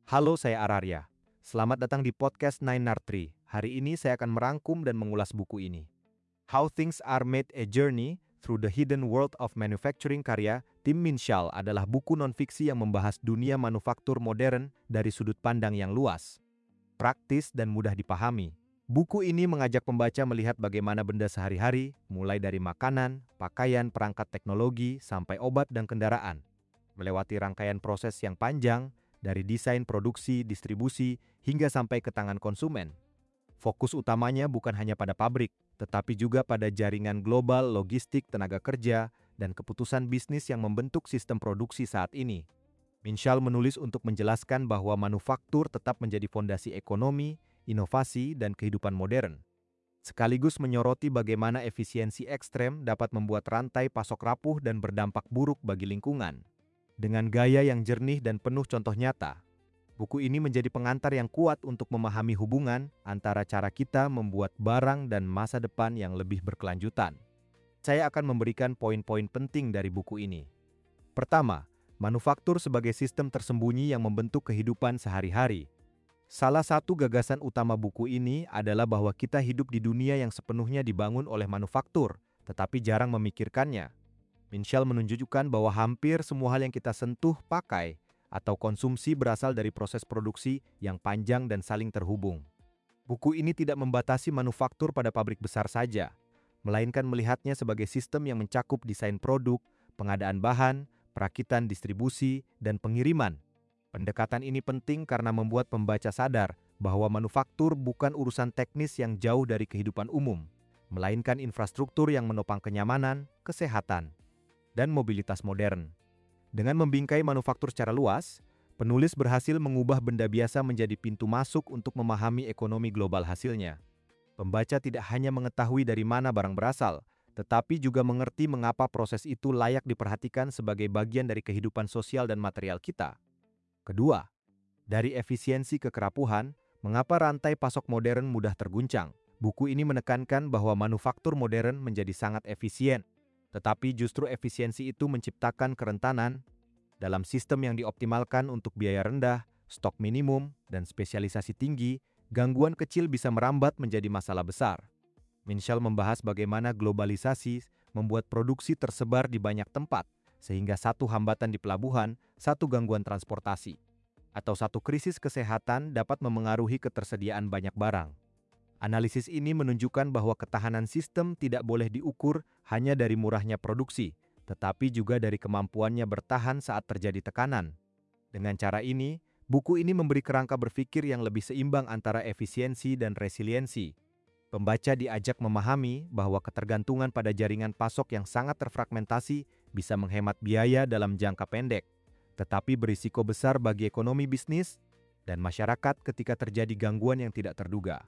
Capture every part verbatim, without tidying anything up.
Halo, saya Ararya. Selamat datang di podcast Nine Nartri. Hari ini saya akan merangkum dan mengulas buku ini. How Things Are Made: A Journey Through the Hidden World of Manufacturing karya Tim Minshall adalah buku non-fiksi yang membahas dunia manufaktur modern dari sudut pandang yang luas, praktis, dan mudah dipahami. Buku ini mengajak pembaca melihat bagaimana benda sehari-hari, mulai dari makanan, pakaian, perangkat teknologi, sampai obat dan kendaraan, melewati rangkaian proses yang panjang, dari desain, produksi, distribusi, hingga sampai ke tangan konsumen. Fokus utamanya bukan hanya pada pabrik, tetapi juga pada jaringan global, logistik, tenaga kerja, dan keputusan bisnis yang membentuk sistem produksi saat ini. Minshall menulis untuk menjelaskan bahwa manufaktur tetap menjadi fondasi ekonomi, inovasi, dan kehidupan modern. Sekaligus menyoroti bagaimana efisiensi ekstrem dapat membuat rantai pasok rapuh dan berdampak buruk bagi lingkungan. Dengan gaya yang jernih dan penuh contoh nyata, buku ini menjadi pengantar yang kuat untuk memahami hubungan antara cara kita membuat barang dan masa depan yang lebih berkelanjutan. Saya akan memberikan poin-poin penting dari buku ini. Pertama, manufaktur sebagai sistem tersembunyi yang membentuk kehidupan sehari-hari. Salah satu gagasan utama buku ini adalah bahwa kita hidup di dunia yang sepenuhnya dibangun oleh manufaktur, tetapi jarang memikirkannya. Minshall menunjukkan bahwa hampir semua hal yang kita sentuh, pakai, atau konsumsi berasal dari proses produksi yang panjang dan saling terhubung. Buku ini tidak membatasi manufaktur pada pabrik besar saja, melainkan melihatnya sebagai sistem yang mencakup desain produk, pengadaan bahan, perakitan, distribusi, dan pengiriman. Pendekatan ini penting karena membuat pembaca sadar bahwa manufaktur bukan urusan teknis yang jauh dari kehidupan umum, melainkan infrastruktur yang menopang kenyamanan, kesehatan, dan mobilitas modern. Dengan membingkai manufaktur secara luas, penulis berhasil mengubah benda biasa menjadi pintu masuk untuk memahami ekonomi global hasilnya. Pembaca tidak hanya mengetahui dari mana barang berasal, tetapi juga mengerti mengapa proses itu layak diperhatikan sebagai bagian dari kehidupan sosial dan material kita. Kedua, dari efisiensi ke kerapuhan, mengapa rantai pasok modern mudah terguncang? Buku ini menekankan bahwa manufaktur modern menjadi sangat efisien, tetapi justru efisiensi itu menciptakan kerentanan. Dalam sistem yang dioptimalkan untuk biaya rendah, stok minimum, dan spesialisasi tinggi, gangguan kecil bisa merambat menjadi masalah besar. Minshall membahas bagaimana globalisasi membuat produksi tersebar di banyak tempat, sehingga satu hambatan di pelabuhan, satu gangguan transportasi, atau satu krisis kesehatan dapat memengaruhi ketersediaan banyak barang. Analisis ini menunjukkan bahwa ketahanan sistem tidak boleh diukur hanya dari murahnya produksi, tetapi juga dari kemampuannya bertahan saat terjadi tekanan. Dengan cara ini, buku ini memberi kerangka berpikir yang lebih seimbang antara efisiensi dan resiliensi. Pembaca diajak memahami bahwa ketergantungan pada jaringan pasok yang sangat terfragmentasi bisa menghemat biaya dalam jangka pendek, tetapi berisiko besar bagi ekonomi bisnis dan masyarakat ketika terjadi gangguan yang tidak terduga.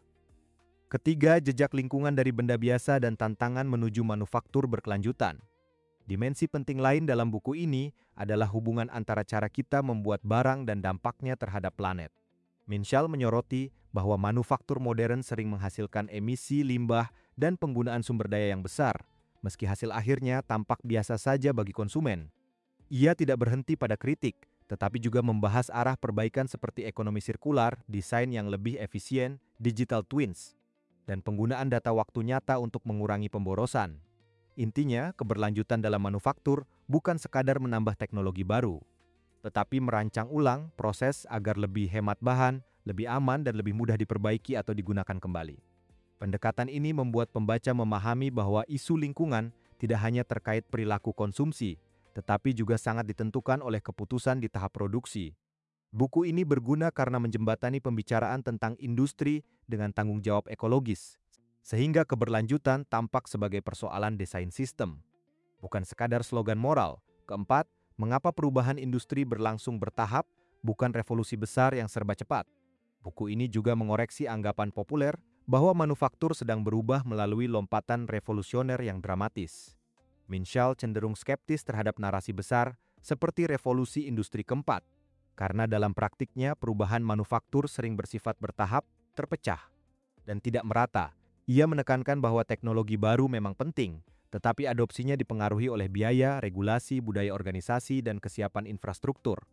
Ketiga, jejak lingkungan dari benda biasa dan tantangan menuju manufaktur berkelanjutan. Dimensi penting lain dalam buku ini adalah hubungan antara cara kita membuat barang dan dampaknya terhadap planet. Minshall menyoroti bahwa manufaktur modern sering menghasilkan emisi, limbah, dan penggunaan sumber daya yang besar, meski hasil akhirnya tampak biasa saja bagi konsumen. Ia tidak berhenti pada kritik, tetapi juga membahas arah perbaikan seperti ekonomi sirkular, desain yang lebih efisien, digital twins, dan penggunaan data waktu nyata untuk mengurangi pemborosan. Intinya, keberlanjutan dalam manufaktur bukan sekadar menambah teknologi baru, tetapi merancang ulang proses agar lebih hemat bahan, lebih aman, dan lebih mudah diperbaiki atau digunakan kembali. Pendekatan ini membuat pembaca memahami bahwa isu lingkungan tidak hanya terkait perilaku konsumsi, tetapi juga sangat ditentukan oleh keputusan di tahap produksi. Buku ini berguna karena menjembatani pembicaraan tentang industri dengan tanggung jawab ekologis, sehingga keberlanjutan tampak sebagai persoalan desain sistem, bukan sekadar slogan moral. Keempat, mengapa perubahan industri berlangsung bertahap, bukan revolusi besar yang serba cepat? Buku ini juga mengoreksi anggapan populer bahwa manufaktur sedang berubah melalui lompatan revolusioner yang dramatis. Minshall cenderung skeptis terhadap narasi besar seperti revolusi industri keempat, karena dalam praktiknya perubahan manufaktur sering bersifat bertahap, terpecah, dan tidak merata. Ia menekankan bahwa teknologi baru memang penting, tetapi adopsinya dipengaruhi oleh biaya, regulasi, budaya organisasi, dan kesiapan infrastruktur.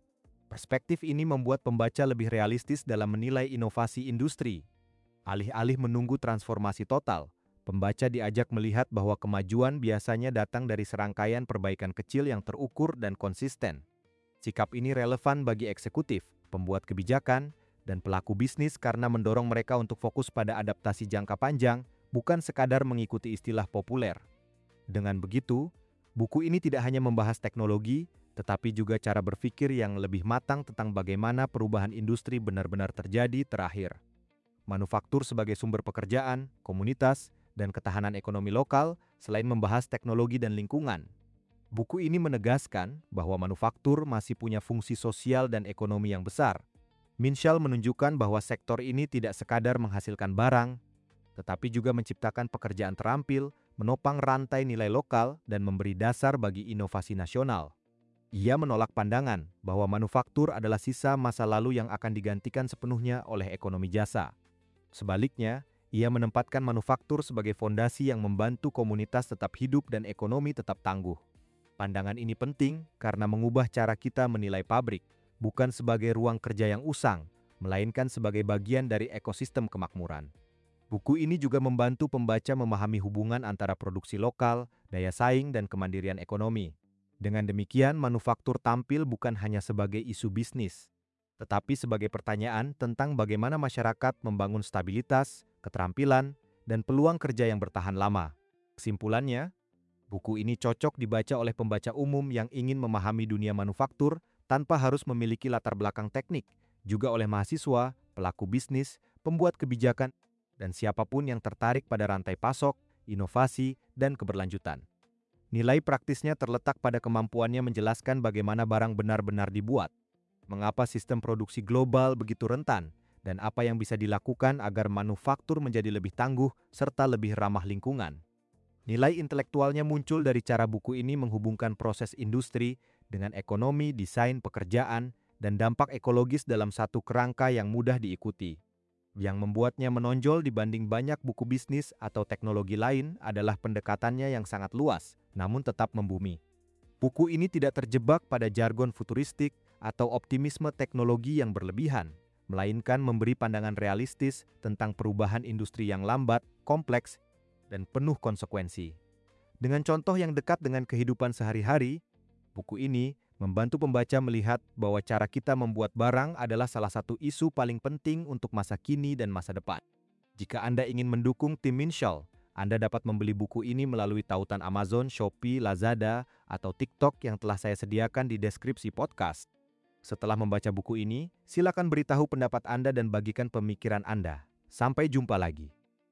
Perspektif ini membuat pembaca lebih realistis dalam menilai inovasi industri. Alih-alih menunggu transformasi total, pembaca diajak melihat bahwa kemajuan biasanya datang dari serangkaian perbaikan kecil yang terukur dan konsisten. Sikap ini relevan bagi eksekutif, pembuat kebijakan, dan pelaku bisnis karena mendorong mereka untuk fokus pada adaptasi jangka panjang, bukan sekadar mengikuti istilah populer. Dengan begitu, buku ini tidak hanya membahas teknologi, tetapi juga cara berpikir yang lebih matang tentang bagaimana perubahan industri benar-benar terjadi terakhir. Manufaktur sebagai sumber pekerjaan, komunitas, dan ketahanan ekonomi lokal selain membahas teknologi dan lingkungan. Buku ini menegaskan bahwa manufaktur masih punya fungsi sosial dan ekonomi yang besar. Minshall menunjukkan bahwa sektor ini tidak sekadar menghasilkan barang, tetapi juga menciptakan pekerjaan terampil, menopang rantai nilai lokal, dan memberi dasar bagi inovasi nasional. Ia menolak pandangan bahwa manufaktur adalah sisa masa lalu yang akan digantikan sepenuhnya oleh ekonomi jasa. Sebaliknya, ia menempatkan manufaktur sebagai fondasi yang membantu komunitas tetap hidup dan ekonomi tetap tangguh. Pandangan ini penting karena mengubah cara kita menilai pabrik, bukan sebagai ruang kerja yang usang, melainkan sebagai bagian dari ekosistem kemakmuran. Buku ini juga membantu pembaca memahami hubungan antara produksi lokal, daya saing, dan kemandirian ekonomi. Dengan demikian, manufaktur tampil bukan hanya sebagai isu bisnis, tetapi sebagai pertanyaan tentang bagaimana masyarakat membangun stabilitas, keterampilan, dan peluang kerja yang bertahan lama. Kesimpulannya, buku ini cocok dibaca oleh pembaca umum yang ingin memahami dunia manufaktur tanpa harus memiliki latar belakang teknik, juga oleh mahasiswa, pelaku bisnis, pembuat kebijakan, dan siapapun yang tertarik pada rantai pasok, inovasi, dan keberlanjutan. Nilai praktisnya terletak pada kemampuannya menjelaskan bagaimana barang benar-benar dibuat, mengapa sistem produksi global begitu rentan, dan apa yang bisa dilakukan agar manufaktur menjadi lebih tangguh serta lebih ramah lingkungan. Nilai intelektualnya muncul dari cara buku ini menghubungkan proses industri dengan ekonomi, desain, pekerjaan, dan dampak ekologis dalam satu kerangka yang mudah diikuti. Yang membuatnya menonjol dibanding banyak buku bisnis atau teknologi lain adalah pendekatannya yang sangat luas, namun tetap membumi. Buku ini tidak terjebak pada jargon futuristik atau optimisme teknologi yang berlebihan, melainkan memberi pandangan realistis tentang perubahan industri yang lambat, kompleks, dan penuh konsekuensi. Dengan contoh yang dekat dengan kehidupan sehari-hari, buku ini membantu pembaca melihat bahwa cara kita membuat barang adalah salah satu isu paling penting untuk masa kini dan masa depan. Jika Anda ingin mendukung tim Minshall, Anda dapat membeli buku ini melalui tautan Amazon, Shopee, Lazada, atau TikTok yang telah saya sediakan di deskripsi podcast. Setelah membaca buku ini, silakan beritahu pendapat Anda dan bagikan pemikiran Anda. Sampai jumpa lagi.